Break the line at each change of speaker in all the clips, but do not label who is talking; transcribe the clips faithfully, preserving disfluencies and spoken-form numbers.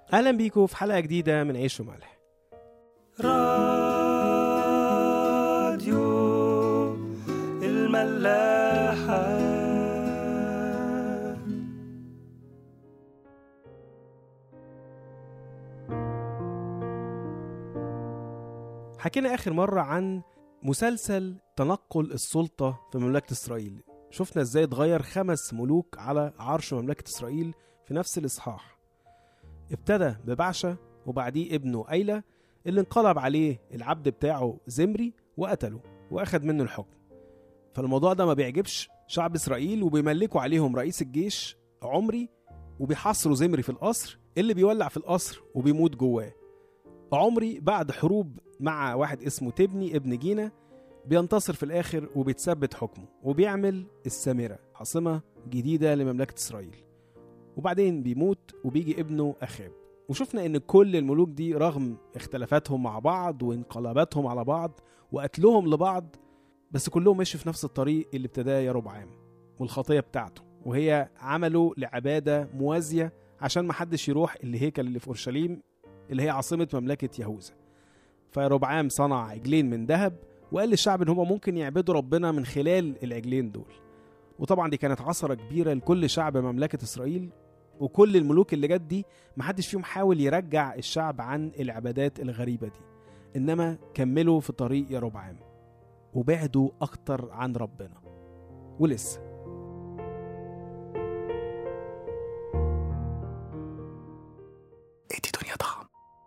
أهلا بيكم في حلقة جديدة من عيش وملح.
راديو الملاحة.
حكينا آخر مرة عن مسلسل تنقل السلطة في مملكة إسرائيل. شفنا إزاي اتغير خمس ملوك على عرش مملكة إسرائيل في نفس الإصحاح. ابتدى ببعشة وبعديه ابنه أيلة اللي انقلب عليه العبد بتاعه زمري وقتله وأخذ منه الحكم. فالموضوع ده ما بيعجبش شعب إسرائيل وبيملكوا عليهم رئيس الجيش عمري وبيحصروا زمري في القصر اللي بيولع في القصر وبيموت جواه. عمري بعد حروب مع واحد اسمه تبني ابن جينا بينتصر في الآخر وبيتثبت حكمه وبيعمل السامرة عاصمة جديدة لمملكة إسرائيل. وبعدين بيموت وبيجي ابنه أخاب. وشفنا ان كل الملوك دي رغم اختلافاتهم مع بعض وانقلاباتهم على بعض وقتلهم لبعض، بس كلهم ماشي في نفس الطريق اللي ابتداه يربعام والخطية بتاعته، وهي عملوا لعبادة موازية عشان ما حدش يروح الهيكل اللي في أورشليم اللي هي عاصمة مملكة يهوذا. فربعام صنع عجلين من ذهب وقال للشعب ان هم ممكن يعبدوا ربنا من خلال العجلين دول. وطبعا دي كانت عثرة كبيرة لكل شعب مملكة إسرائيل، وكل الملوك اللي جت دي محدش فيهم حاول يرجع الشعب عن العبادات الغريبة دي، إنما كملوا في طريق يربعام وبعدوا أكتر عن ربنا. ولسه
ايدي دنيا ضخم.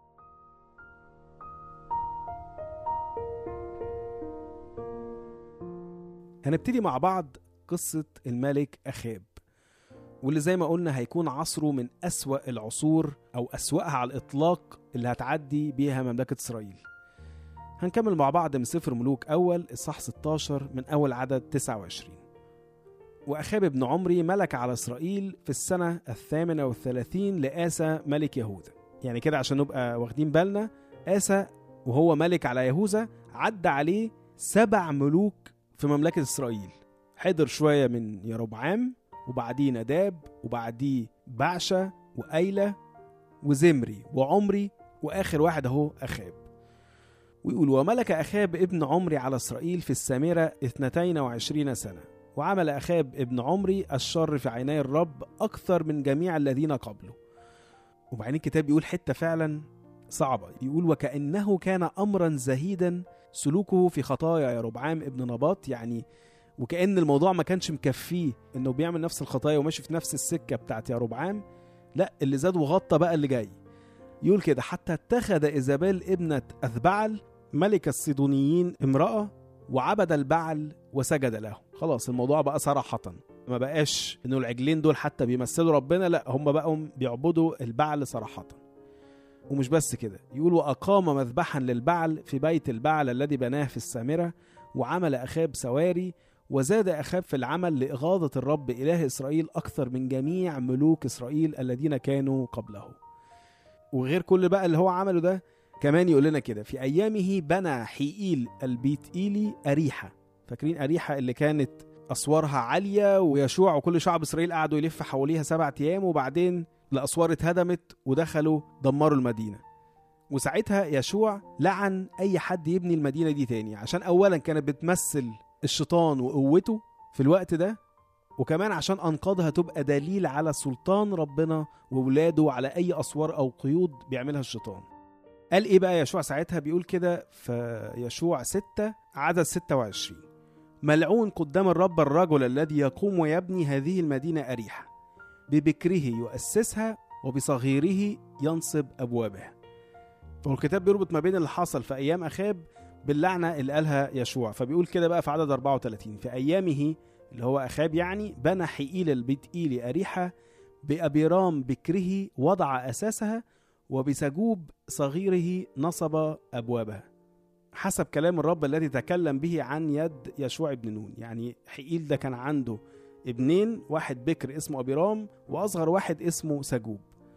هنبتدي مع بعض قصة الملك أخاب، واللي زي ما قلنا هيكون عصره من أسوأ العصور أو أسوأها على الإطلاق اللي هتعدي بيها مملكة إسرائيل. هنكمل مع بعض من سفر ملوك أول إصحاح ستاشر من أول عدد تسعة وعشرين. وأخاب ابن عمري ملك على إسرائيل في السنة الثامنة والثلاثين لآسى ملك يهوذا. يعني كده عشان نبقى واخدين بالنا، آسى وهو ملك على يهوذا عدى عليه سبع ملوك في مملكة إسرائيل. حضر شوية من يربعام وبعديه نداب وبعديه بعشة وأيلة وزمري وعمري وآخر واحد اهو أخاب. ويقول: وملك أخاب ابن عمري على إسرائيل في السامرة اثنتين وعشرين سنة، وعمل أخاب ابن عمري الشر في عيني الرب أكثر من جميع الذين قبله. وبعدين الكتاب يقول حتة فعلا صعبة، يقول: وكأنه كان أمرا زهيدا سلوكه في خطايا يربعام ابن نباط. يعني وكأن الموضوع ما كانش مكفيه انه بيعمل نفس الخطايا وماشي في نفس السكة بتاعت يربعام، لا اللي زاد وغطى بقى اللي جاي. يقول كده: حتى اتخذ إيزابيل ابنة أثبعل ملك الصيدونيين امرأة وعبد البعل وسجد له. خلاص الموضوع بقى صراحة ما بقاش انه العجلين دول حتى بيمثلوا ربنا، لا هم بقوا بيعبدوا البعل صراحة. ومش بس كده، يقول: وأقام مذبحا للبعل في بيت البعل الذي بناه في السامرة، وعمل أخاب سواري، وزاد أخاب في العمل لإغاظة الرب إله إسرائيل أكثر من جميع ملوك إسرائيل الذين كانوا قبله. وغير كل بقى اللي هو عمله ده، كمان يقول لنا كده: في أيامه بنى حيئيل البيت إيلي أريحة. فاكرين أريحة اللي كانت أسوارها عالية، ويشوع وكل شعب إسرائيل قعدوا يلف حواليها سبعة أيام، وبعدين الأسوار اتهدمت ودخلوا دمروا المدينة. وساعتها يشوع لعن أي حد يبني المدينة دي تاني، عشان أولا كانت بتمثل الشيطان وقوته في الوقت ده، وكمان عشان أنقاضها تبقى دليل على سلطان ربنا وولاده على أي أسوار أو قيود بيعملها الشيطان. قال إيه بقى يشوع ساعتها؟ بيقول كده في يشوع ستة عدد ستة وعشرين: ملعون قدام الرب الرجل الذي يقوم ويبني هذه المدينة أريحة، ببكره يؤسسها وبصغيره ينصب أبوابها. فالكتاب بيربط ما بين اللي حصل في أيام أخاب باللعنة اللي قالها يشوع. فبيقول كده بقى في عدد أربعة وثلاثين: في أيامه اللي هو أخاب يعني بنى حيئيل البيت إيلي أريحة، بأبيرام بكره وضع أساسها، وبسجوب صغيره نصب أبوابها، حسب كلام الرب الذي تكلم به عن يد يشوع ابن نون. يعني حيئيل ده كان عنده ابنين، واحد بكر اسمه أبيرام وأصغر واحد اسمه سجوب.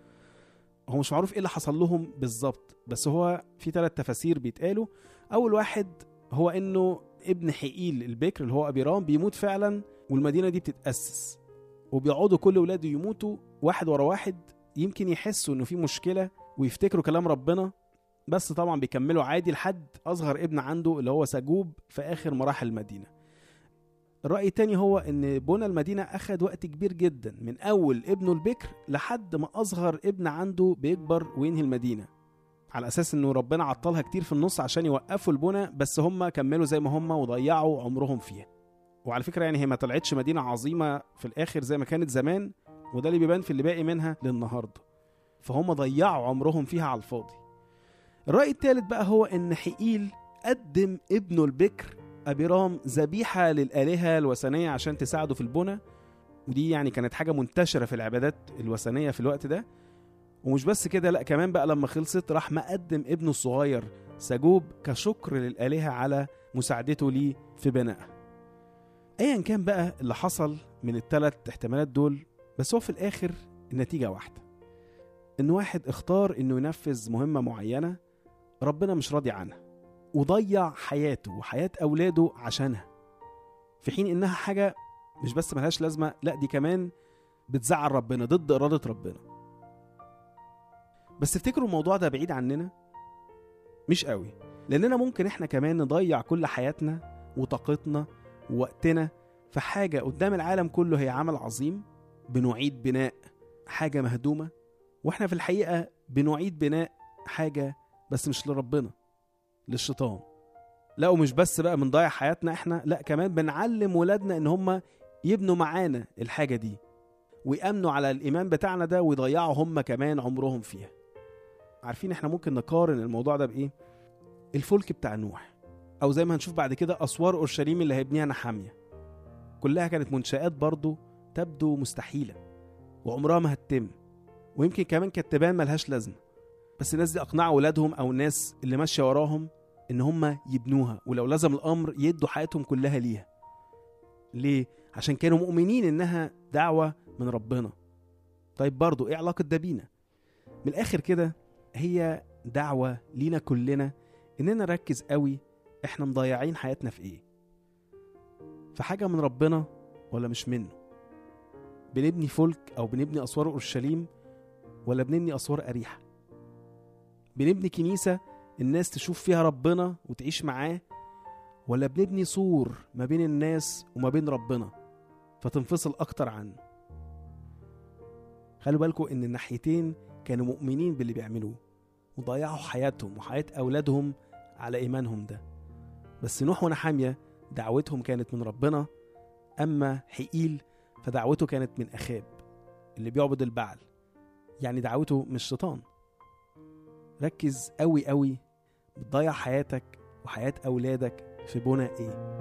هو مش معروف إيه اللي حصل لهم بالظبط، بس هو في ثلاث تفاسير بيتقالوا. أول واحد هو إنه ابن حيئيل البكر اللي هو أبيرام بيموت فعلا، والمدينة دي بتتأسس، وبيقعدوا كل ولاده يموتوا واحد ورا واحد يمكن يحسوا انه في مشكلة ويفتكروا كلام ربنا، بس طبعا بيكملوا عادي لحد اصغر ابن عنده اللي هو سجوب في اخر مراحل المدينة. الرأي التاني هو ان بنى المدينة اخد وقت كبير جدا، من اول ابنه البكر لحد ما اصغر ابن عنده بيكبر وينهي المدينة، على اساس انه ربنا عطلها كتير في النص عشان يوقفوا البنى، بس هم كملوا زي ما هم وضيعوا عمرهم فيها. وعلى فكرة يعني هي ما طلعتش مدينة عظيمة في الاخر زي ما كانت زمان، وده اللي بيبان في اللي باقي منها للنهاردة، فهم ضيعوا عمرهم فيها على الفاضي. الرأي الثالث بقى هو ان حقيل قدم ابنه البكر أبيرام ذبيحة للآلهة الوثنية عشان تساعده في البنى، ودي يعني كانت حاجة منتشرة في العبادات الوثنية في الوقت ده. ومش بس كده، لا كمان بقى لما خلصت راح مقدم ابنه الصغير سجوب كشكر للآلهة على مساعدته ليه في بنائها. ايا كان بقى اللي حصل من الثلاث احتمالات دول، بس هو في الآخر النتيجة واحدة، إن واحد اختار إنه ينفذ مهمة معينة ربنا مش راضي عنها، وضيع حياته وحياة أولاده عشانها، في حين إنها حاجة مش بس ملهاش لازمة، لا دي كمان بتزعل ربنا، ضد إرادة ربنا. بس تفتكروا الموضوع ده بعيد عننا؟ مش قوي، لأننا ممكن إحنا كمان نضيع كل حياتنا وطاقتنا ووقتنا في حاجة قدام العالم كله هي عمل عظيم، بنعيد بناء حاجة مهدومة، وإحنا في الحقيقة بنعيد بناء حاجة بس مش لربنا، للشيطان. لا ومش بس بقى بنضيع حياتنا احنا، لا كمان بنعلم ولادنا ان هم يبنوا معانا الحاجة دي ويأمنوا على الإيمان بتاعنا ده، ويضيعوا هم كمان عمرهم فيها. عارفين احنا ممكن نقارن الموضوع ده بإيه؟ الفلك بتاع نوح، أو زي ما هنشوف بعد كده أسوار أورشليم اللي هيبنيها نحامية، كلها كانت منشآت برضو تبدو مستحيلة وعمرها ما هتتم، ويمكن كمان كانت تبان ملهاش لازمة، بس الناس دي أقنعوا ولادهم أو الناس اللي ماشية وراهم إن هم يبنوها، ولو لازم الأمر يدوا حياتهم كلها ليها. ليه؟ عشان كانوا مؤمنين إنها دعوة من ربنا. طيب برضو إيه علاقة ده بينا؟ من الآخر كده هي دعوة لينا كلنا إننا نركز قوي إحنا مضيعين حياتنا في إيه؟ في حاجة من ربنا ولا مش منه؟ بنبني فلك أو بنبني أسوار أورشليم، ولا بنبني أسوار أريحة؟ بنبني كنيسة الناس تشوف فيها ربنا وتعيش معاه، ولا بنبني سور ما بين الناس وما بين ربنا فتنفصل أكتر عنه؟ خلوا بالكم إن الناحيتين كانوا مؤمنين باللي بيعملوه وضيعوا حياتهم وحياة أولادهم على إيمانهم ده. بس نوح ونحامية دعوتهم كانت من ربنا، أما حقيل فدعوته كانت من أخاب اللي بيعبد البعل، يعني دعوته مش شيطان. ركز قوي قوي، بتضيع حياتك وحياة أولادك في بنى إيه؟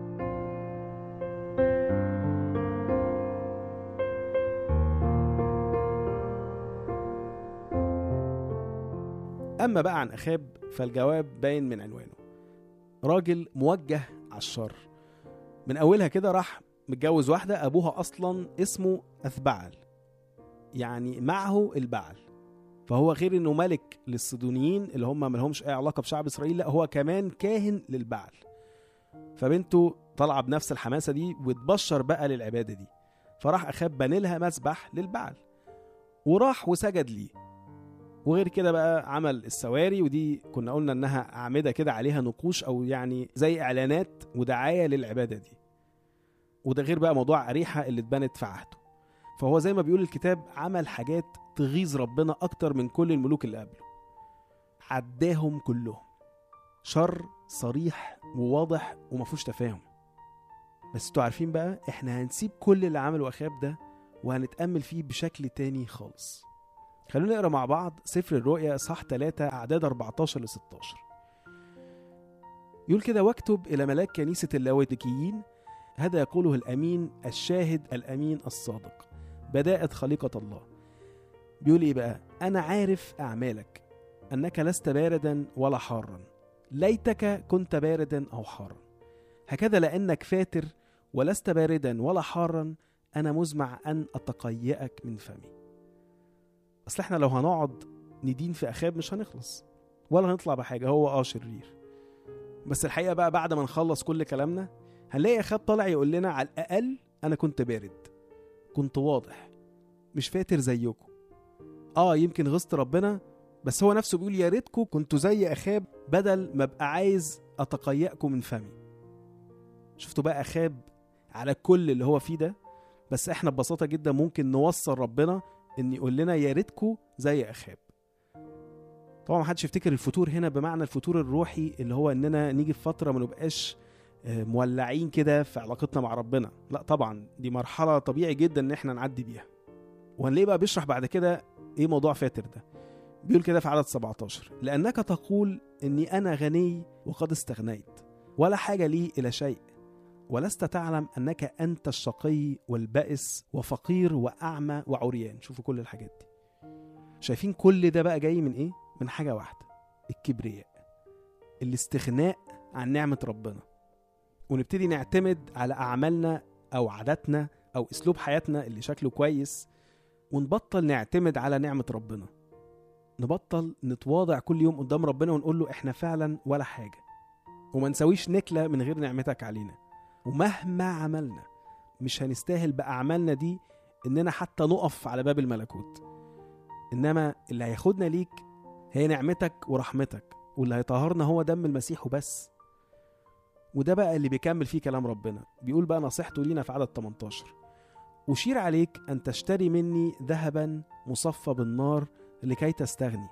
أما بقى عن أخاب فالجواب باين من عنوانه، راجل موجه على الشر. من أولها كده راح متجوز واحدة أبوها أصلا اسمه أثبعل، يعني معه البعل، فهو غير انه ملك للصدونيين اللي هم ملهمش اي علاقة بشعب اسرائيل، لا هو كمان كاهن للبعل. فبنته طلع بنفس الحماسة دي وتبشر بقى للعبادة دي، فراح أخاب بني لها مسبح للبعل وراح وسجد ليه. وغير كده بقى عمل السواري، ودي كنا قلنا انها أعمدة كده عليها نقوش او يعني زي اعلانات ودعاية للعبادة دي. وده غير بقى موضوع أريحة اللي اتبنت في عهده. فهو زي ما بيقول الكتاب عمل حاجات تغيظ ربنا أكتر من كل الملوك اللي قبله، عداهم كلهم. شر صريح وواضح ومفوش تفاهم. بس انتوا عارفين بقى احنا هنسيب كل اللي عمله أخاب ده وهنتأمل فيه بشكل تاني خالص. خلونا نقرأ مع بعض سفر الرؤيا صح ثلاثة أعداد أربعتاشر لستاشر. يقول كده: واكتب إلى ملاك كنيسة اللاوديكيين هذا يقوله الأمين الشاهد الأمين الصادق بداءة خليقة الله. بيقول إيه بقى؟ أنا عارف أعمالك أنك لست باردا ولا حارا، ليتك كنت باردا أو حارا، هكذا لأنك فاتر ولست باردا ولا حارا أنا مزمع أن أتقيأك من فمي. أصل احنا لو هنقعد ندين في أخاب مش هنخلص ولا هنطلع بحاجة، هو آه شرير. بس الحقيقة بقى بعد ما نخلص كل كلامنا هنلاقي أخاب طالع يقول لنا على الأقل أنا كنت بارد، كنت واضح، مش فاتر زيكم. اه يمكن غصت ربنا، بس هو نفسه بيقول يا ريتكم كنتوا زي أخاب بدل ما ابقى عايز أتقيأكم من فمي. شفتوا بقى أخاب على كل اللي هو فيه ده، بس احنا ببساطة جدا ممكن نوصل ربنا ان يقول لنا يا ريتكم زي أخاب. طبعا ما حدش يفتكر الفتور هنا بمعنى الفتور الروحي اللي هو اننا نيجي في فترة ما نبقاش مولعين كده في علاقتنا مع ربنا، لا طبعا دي مرحلة طبيعي جدا ان احنا نعدي بيها. وهنلاقيه بقى بيشرح بعد كده ايه موضوع فاتر ده. بيقول كده في عدد سبعتاشر: لأنك تقول إني أنا غني وقد استغنيت ولا حاجة لي إلى شيء، ولست تعلم أنك أنت الشقي والبائس وفقير وأعمى وعريان. شوفوا كل الحاجات دي، شايفين كل ده بقى جاي من إيه؟ من حاجة واحدة، الكبرياء، الاستغناء عن نعمة ربنا، ونبتدي نعتمد على أعمالنا أو عاداتنا أو أسلوب حياتنا اللي شكله كويس، ونبطل نعتمد على نعمة ربنا. نبطل نتواضع كل يوم قدام ربنا ونقول له احنا فعلا ولا حاجة، وما نسويش نكلة من غير نعمتك علينا، ومهما عملنا مش هنستاهل بأعمالنا دي اننا حتى نقف على باب الملكوت. انما اللي هياخدنا ليك هي نعمتك ورحمتك، واللي هيطهرنا هو دم المسيح وبس. وده بقى اللي بيكمل فيه كلام ربنا. بيقول بقى نصيحته لينا في عدد تمنتاشر: أشير عليك أن تشتري مني ذهبا مصفى بالنار لكي تستغني،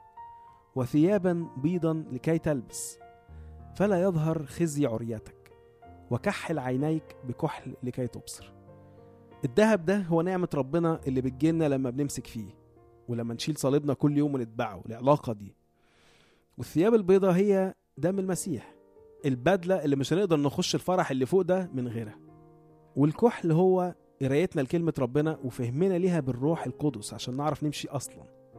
وثيابا بيضا لكي تلبس، فلا يظهر خزي عريتك، وكحل عينيك بكحل لكي تبصر. الذهب ده هو نعمة ربنا اللي بتجيلنا لما بنمسك فيه، ولما نشيل صليبنا كل يوم ونتبعه، العلاقة دي. والثياب البيضة هي دم المسيح، البدلة اللي مش هنقدر نخش الفرح اللي فوق ده من غيرها. والكحل هو قرايتنا لكلمة ربنا وفهمنا ليها بالروح القدس عشان نعرف نمشي أصلا.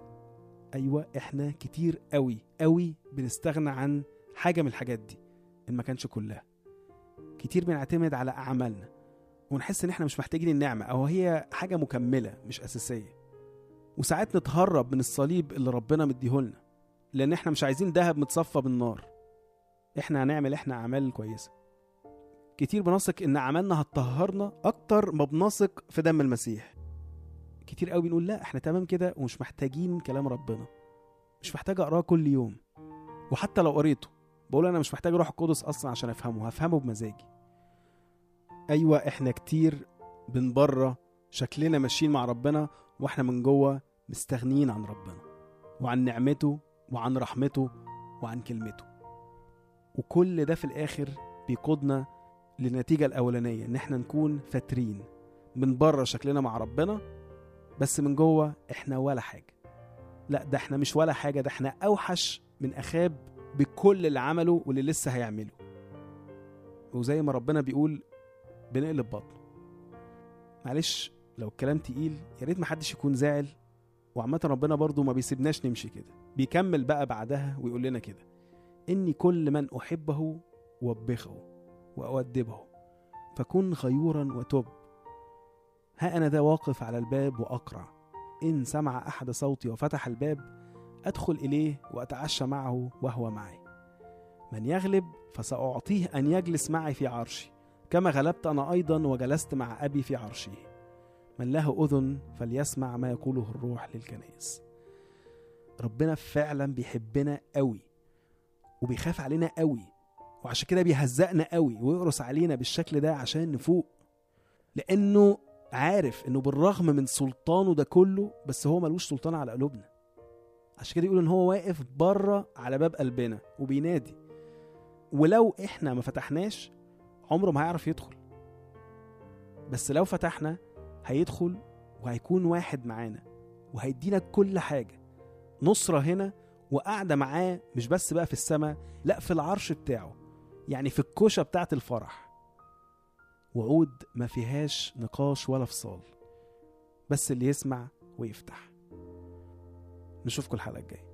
أيوة احنا كتير قوي قوي بنستغنى عن حاجة من الحاجات دي إن ما كانش كلها. كتير بنعتمد على أعمالنا ونحس إن احنا مش محتاجين النعمة، أو هي حاجة مكملة مش أساسية. وساعات نتهرب من الصليب اللي ربنا مديهولنا لأن احنا مش عايزين دهب متصفى بالنار. احنا هنعمل احنا أعمال كويسة. كتير بنثق إن أعمالنا هتطهرنا أكتر ما بنثق في دم المسيح. كتير قوي بنقول لا احنا تمام كده ومش محتاجين كلام ربنا، مش محتاج اقراه كل يوم، وحتى لو قريته بقول انا مش محتاج روح القدس اصلا عشان افهمه، هفهمه بمزاجي. ايوه احنا كتير من بره شكلنا ماشيين مع ربنا واحنا من جوه مستغنيين عن ربنا وعن نعمته وعن رحمته وعن كلمته. وكل ده في الاخر بيقودنا للنتيجة الاولانية، ان احنا نكون فاترين من بره شكلنا مع ربنا، بس من جوه احنا ولا حاجة. لا ده احنا مش ولا حاجة، ده احنا اوحش من أخاب بكل اللي عمله واللي لسه هيعمله. وزي ما ربنا بيقول بنقلب بطنه. معلش لو الكلام تقيل يا ريت محدش يكون زعل، وعامة ربنا برضو ما بيسيبناش نمشي كده. بيكمل بقى بعدها ويقول لنا كده: إني كل من أحبه وبخه وأودبه فكن غيورا وتب، ها أنا ذا واقف على الباب وأقرع، إن سمع أحد صوتي وفتح الباب أدخل إليه وأتعشى معه وهو معي. من يغلب فسأعطيه أن يجلس معي في عرشي كما غلبت أنا أيضا وجلست مع أبي في عرشه. من له أذن فليسمع ما يقوله الروح للكنائس. ربنا فعلا بيحبنا قوي وبيخاف علينا قوي، وعشان كده بيهزقنا قوي ويقرص علينا بالشكل ده عشان نفوق، لأنه عارف انه بالرغم من سلطانه ده كله بس هو ملوش سلطان على قلوبنا. عشان كده يقول ان هو واقف بره على باب قلبنا وبينادي، ولو احنا ما فتحناش عمره ما هيعرف يدخل، بس لو فتحنا هيدخل وهيكون واحد معانا وهيدينا كل حاجة، نصرة هنا وقاعدة معاه، مش بس بقى في السماء، لا في العرش بتاعه، يعني في الكوشة بتاعت الفرح. وعود ما فيهاش نقاش ولا فصال، بس اللي يسمع ويفتح. نشوفكم الحلقة الجاية.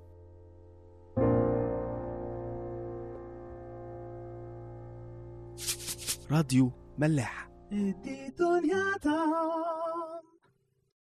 راديو ملاح.